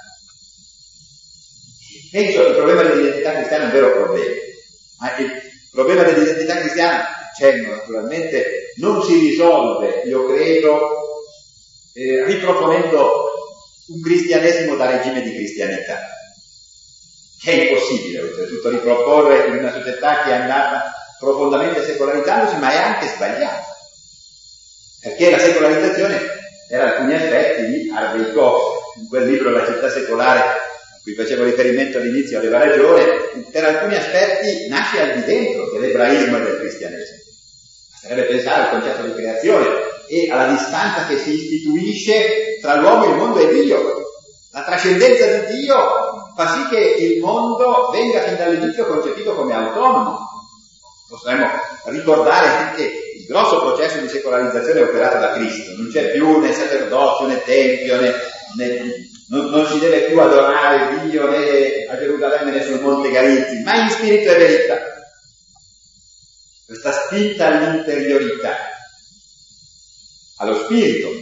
Penso che il problema dell'identità cristiana è un vero problema, ma il problema dell'identità cristiana, accenno naturalmente, non si risolve, io credo, eh, riproponendo un cristianesimo da regime di cristianità, che è impossibile oltretutto riproporre in una società che è andata profondamente secolarizzandosi, ma è anche sbagliata, perché la secolarizzazione era alcuni aspetti di Harvey Cox, in quel libro La città secolare a cui facevo riferimento all'inizio, aveva ragione, per alcuni aspetti nasce al di dentro dell'ebraismo e del cristianesimo. Basterebbe pensare al concetto di creazione e alla distanza che si istituisce tra l'uomo, il mondo e Dio. La trascendenza di Dio fa sì che il mondo venga fin dall'inizio concepito come autonomo. Potremmo ricordare anche il grosso processo di secolarizzazione operato da Cristo. Non c'è più né sacerdozio né tempio né, né Non, non si deve più adorare Dio né a Gerusalemme né sul Monte Garizzi, ma in spirito e verità. Questa spinta all'interiorità, allo spirito,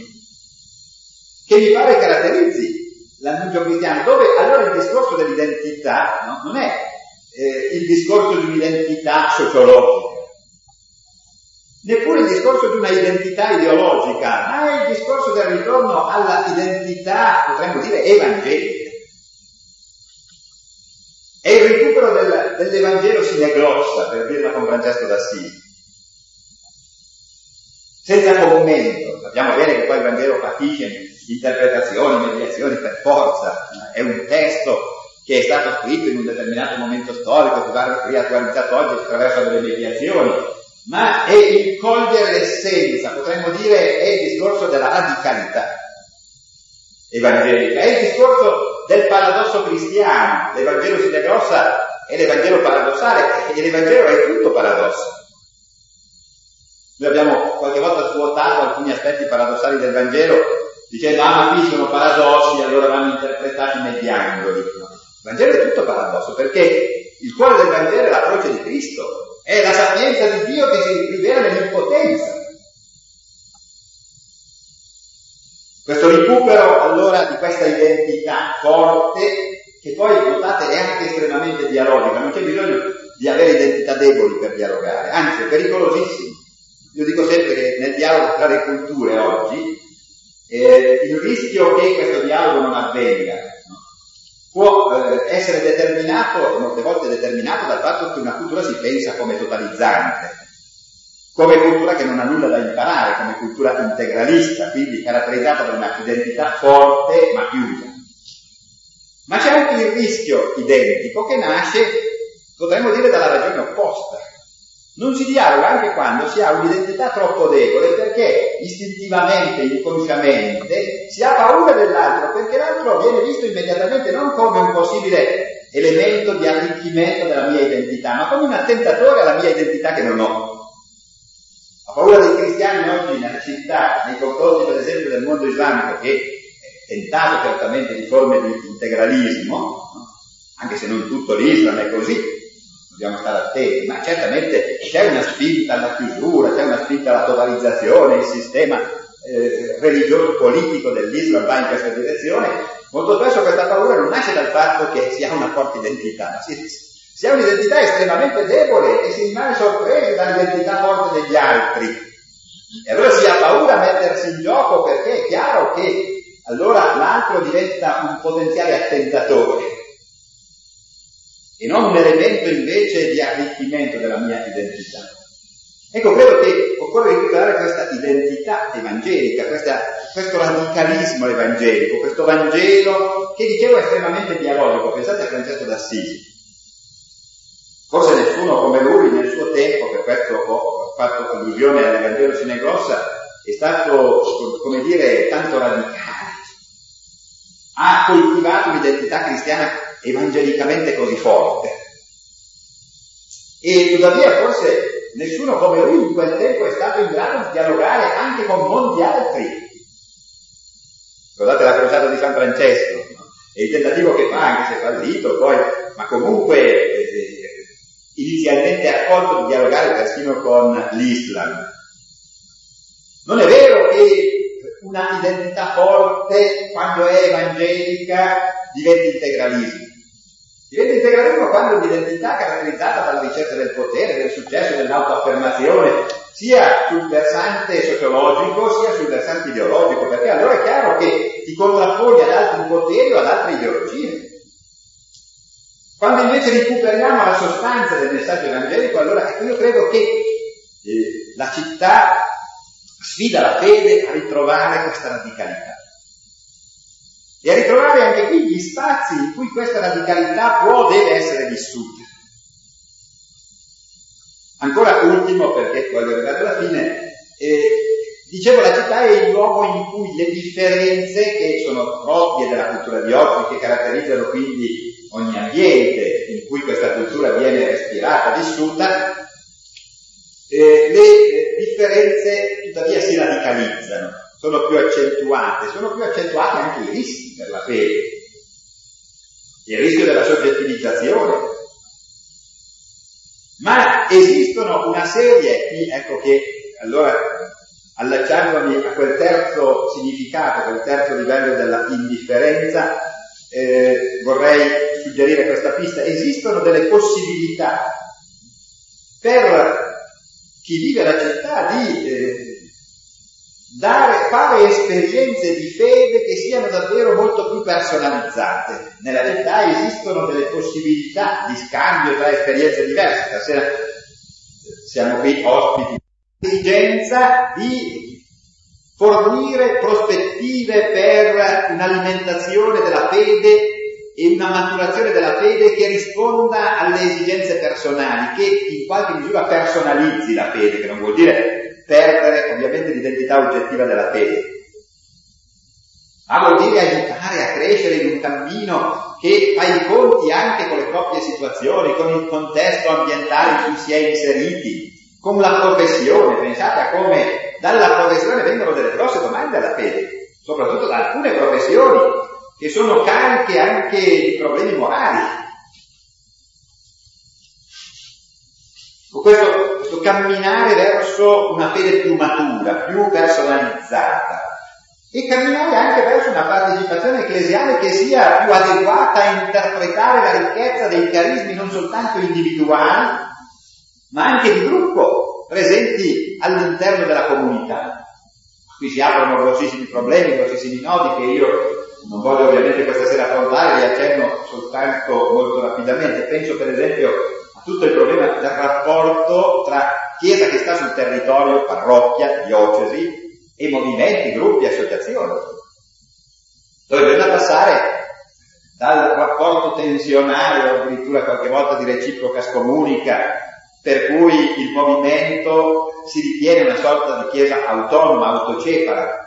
che mi pare caratterizzi l'annuncio cristiano, dove allora il discorso dell'identità, no, non è eh, il discorso di un'identità sociologica, neppure il discorso di una identità ideologica, ma è il discorso del ritorno alla identità, potremmo dire, evangelica. È il recupero del, dell'Evangelo sineglossa, per dirla con Francesco d'Assisi. Senza commento. Sappiamo bene che poi il Vangelo patisce interpretazioni, mediazioni per forza. È un testo che è stato scritto in un determinato momento storico, che va riattualizzato oggi attraverso delle mediazioni, ma è il cogliere l'essenza, potremmo dire, è il discorso della radicalità evangelica, è il discorso del paradosso cristiano. L'Evangelo sineglossa è l'Evangelo paradossale, e l'Evangelo è tutto paradosso. Noi abbiamo qualche volta svuotato alcuni aspetti paradossali del Vangelo dicendo ah ma qui sono paradossi, allora vanno interpretati negli angoli. No. Il Vangelo è tutto paradosso, perché il cuore del Vangelo è la croce di Cristo, è la sapienza di Dio che si rivela nell'impotenza. Questo recupero allora di questa identità forte, che poi notate è anche estremamente dialogica, non c'è bisogno di avere identità deboli per dialogare, anzi è pericolosissimo. Io dico sempre che nel dialogo tra le culture oggi eh, il rischio che questo dialogo non avvenga no? può eh, essere determinato, e molte volte determinato dal fatto che una cultura si pensa come totalizzante, come cultura che non ha nulla da imparare, come cultura integralista, quindi caratterizzata da una identità forte ma chiusa. Ma c'è anche il rischio identico che nasce, potremmo dire, dalla ragione opposta. Non si dialoga anche quando si ha un'identità troppo debole, perché istintivamente, inconsciamente, si ha paura dell'altro, perché l'altro viene visto immediatamente non come un possibile elemento di arricchimento della mia identità, ma come un attentatore alla mia identità che non ho. La paura dei cristiani oggi nella città, nei confronti per esempio del mondo islamico, che è tentato certamente di forme di integralismo, anche se non tutto l'Islam è così, dobbiamo stare attenti, ma certamente c'è una spinta alla chiusura, c'è una spinta alla totalizzazione, il sistema eh, religioso politico dell'Islam va in questa direzione. Molto spesso questa paura non nasce dal fatto che si ha una forte identità, ma si, si ha un'identità estremamente debole e si rimane sorpresi dall'identità forte degli altri. E allora si ha paura a mettersi in gioco, perché è chiaro che allora l'altro diventa un potenziale attentatore e non un elemento invece di arricchimento della mia identità. Ecco, credo che occorre recuperare questa identità evangelica, questa, questo radicalismo evangelico, questo Vangelo che dicevo è estremamente dialogico. Pensate a Francesco d'Assisi. Forse nessuno come lui nel suo tempo, per questo ho fatto allusione all'Evangelo Sineglossa, è stato, come dire, tanto radicale. Ha coltivato un'identità cristiana evangelicamente così forte. E tuttavia forse nessuno come lui in quel tempo è stato in grado di dialogare anche con molti altri. Ricordate la crociata di San Francesco, no? E il tentativo che fa, anche se fallito, poi, ma comunque eh, inizialmente accolto di dialogare persino con l'Islam. Non è vero che una identità forte, quando è evangelica, diventa integralismo. Diventa integralismo quando l'identità è caratterizzata dalla ricerca del potere, del successo, dell'autoaffermazione, sia sul versante sociologico, sia sul versante ideologico, perché allora è chiaro che ti contrapponi ad altri poteri o ad altre ideologie. Quando invece recuperiamo la sostanza del messaggio evangelico, allora io credo che eh, la città sfida la fede a ritrovare questa radicalità e a ritrovare anche qui gli spazi in cui questa radicalità può, deve essere vissuta. Ancora ultimo, perché voglio arrivare alla fine, eh, dicevo, la città è il luogo in cui le differenze che sono proprie della cultura di oggi, che caratterizzano quindi ogni ambiente in cui questa cultura viene respirata, vissuta, eh, le eh, differenze tuttavia si radicalizzano, sono più accentuate, sono più accentuati anche i rischi per la fede, il rischio della soggettivizzazione. Ma esistono una serie, qui ecco che allora allacciandomi a quel terzo significato, quel terzo livello della indifferenza, eh, vorrei suggerire questa pista. Esistono delle possibilità per chi vive la città di eh, dare, fare esperienze di fede che siano davvero molto più personalizzate. Nella città esistono delle possibilità di scambio tra esperienze diverse. Stasera siamo qui ospiti, l'esigenza di fornire prospettive per un'alimentazione della fede e una maturazione della fede che risponda alle esigenze personali, che in qualche misura personalizzi la fede, che non vuol dire perdere ovviamente l'identità oggettiva della fede, ma vuol dire aiutare a crescere in un cammino che fa i conti anche con le proprie situazioni, con il contesto ambientale in cui si è inseriti, con la professione. Pensate a come dalla professione vengono delle grosse domande alla fede, soprattutto da alcune professioni che sono cariche anche di problemi morali. Questo, questo camminare verso una fede più matura, più personalizzata, e camminare anche verso una partecipazione ecclesiale che sia più adeguata a interpretare la ricchezza dei carismi non soltanto individuali, ma anche di gruppo, presenti all'interno della comunità. Qui si aprono grossissimi problemi, grossissimi nodi che io non voglio ovviamente questa sera affrontare, li accenno soltanto molto rapidamente. Penso per esempio a tutto il problema del rapporto tra Chiesa che sta sul territorio, parrocchia, diocesi, e movimenti, gruppi, associazioni, dove bisogna passare dal rapporto tensionale o addirittura qualche volta di reciproca scomunica, per cui il movimento si ritiene una sorta di chiesa autonoma, autocefala,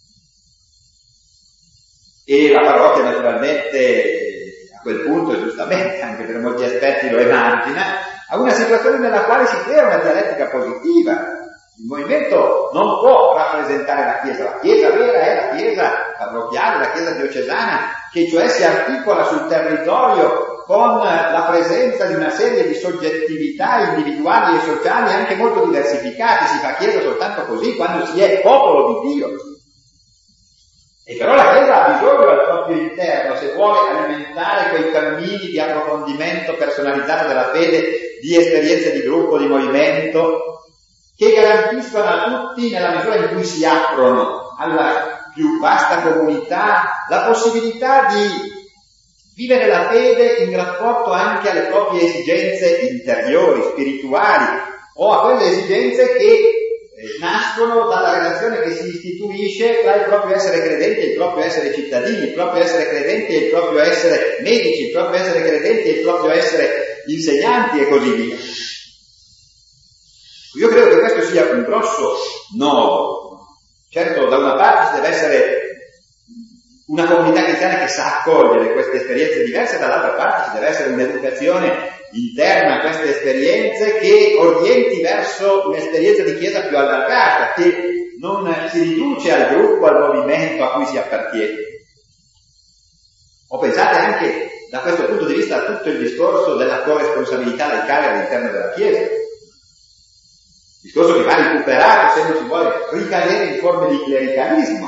e la parrocchia naturalmente a quel punto, giustamente, anche per molti aspetti lo emargina, a una situazione nella quale si crea una dialettica positiva. Il movimento non può rappresentare la Chiesa, la Chiesa vera è la Chiesa parrocchiale, la Chiesa diocesana, che cioè si articola sul territorio con la presenza di una serie di soggettività individuali e sociali anche molto diversificate. Si fa Chiesa soltanto così, quando si è popolo di Dio. E però la Chiesa ha bisogno al proprio interno, se vuole alimentare quei cammini di approfondimento personalizzato della fede, di esperienze di gruppo, di movimento, che garantiscono a tutti, nella misura in cui si aprono alla più vasta comunità, la possibilità di vivere la fede in rapporto anche alle proprie esigenze interiori, spirituali, o a quelle esigenze che eh, nascono dalla relazione che si istituisce tra il proprio essere credenti e il proprio essere cittadini, il proprio essere credenti e il proprio essere medici, il proprio essere credenti e il proprio essere insegnanti e così via. Io credo che questo sia un grosso nodo. Certo, da una parte ci deve essere una comunità cristiana che sa accogliere queste esperienze diverse, dall'altra parte ci deve essere un'educazione interna a queste esperienze che orienti verso un'esperienza di Chiesa più allargata, che non si riduce al gruppo, al movimento a cui si appartiene. O pensate anche da questo punto di vista a tutto il discorso della corresponsabilità laicale all'interno della Chiesa. Discorso che va recuperato se non si vuole ricadere in forme di clericalismo.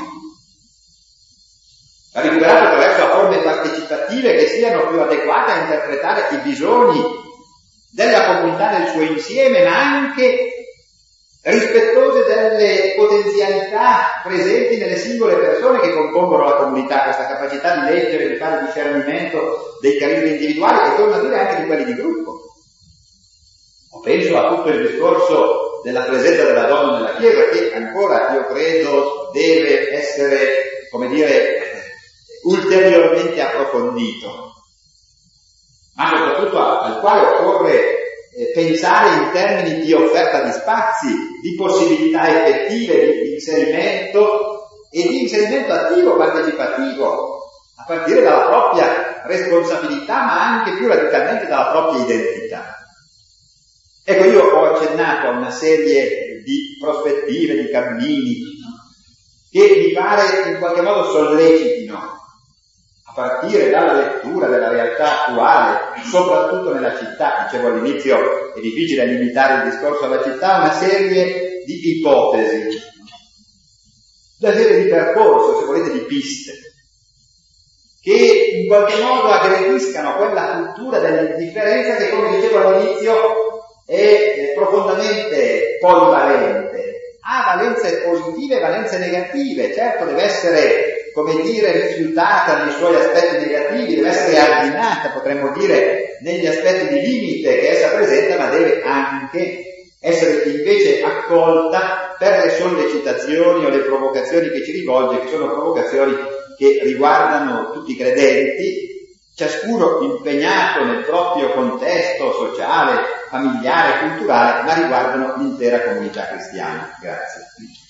Va recuperato attraverso forme partecipative che siano più adeguate a interpretare i bisogni della comunità nel suo insieme, ma anche rispettose delle potenzialità presenti nelle singole persone che compongono la comunità, questa capacità di leggere, di fare discernimento dei carismi individuali e, torno a dire, anche di quelli di gruppo. O penso a tutto il discorso della presenza della donna nella Chiesa, che ancora, io credo, deve essere, come dire, ulteriormente approfondito, ma soprattutto al quale occorre eh, pensare in termini di offerta di spazi, di possibilità effettive di inserimento e di inserimento attivo, partecipativo, a partire dalla propria responsabilità, ma anche più radicalmente dalla propria identità. Ecco, io ho accennato a una serie di prospettive, di cammini, che mi pare in qualche modo sollecitino, a partire dalla lettura della realtà attuale, soprattutto nella città. Dicevo all'inizio, è difficile limitare il discorso alla città, una serie di ipotesi, una serie di percorsi, se volete, di piste, che in qualche modo aggrediscano quella cultura dell'indifferenza che, come dicevo all'inizio, è profondamente polivalente, ha valenze positive e valenze negative. Certo, deve essere, come dire, rifiutata nei suoi aspetti negativi, deve essere arginata, potremmo dire, negli aspetti di limite che essa presenta, ma deve anche essere invece accolta per le sollecitazioni o le provocazioni che ci rivolge, che sono provocazioni che riguardano tutti i credenti, ciascuno impegnato nel proprio contesto sociale, familiare, culturale, ma riguardano l'intera comunità cristiana. Grazie.